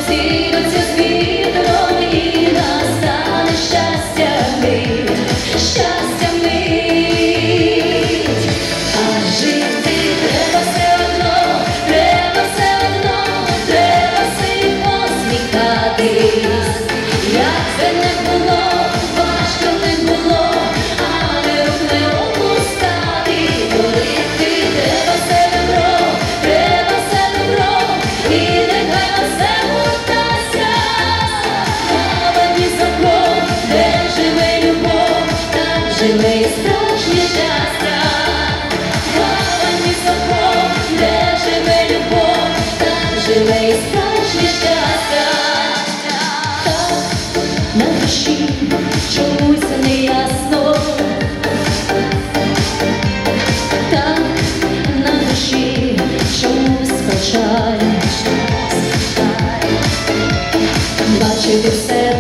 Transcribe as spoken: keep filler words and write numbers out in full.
зійдуться з вітром і настане щастя мить, щастя мить. А жити треба все одно, треба все одно, треба си посміхатись. Як це не було, важко не було, але рук не опускати. Творити треба все добро, треба все добро, і нехай на все гуртася. Гавані закон, де живе любов, там живе і справжнє щастя. Гавані закон, де живе любов, там живе і справжнє щастя. На душі чомусь неясно, так на душі чомусь печаль. Бачити все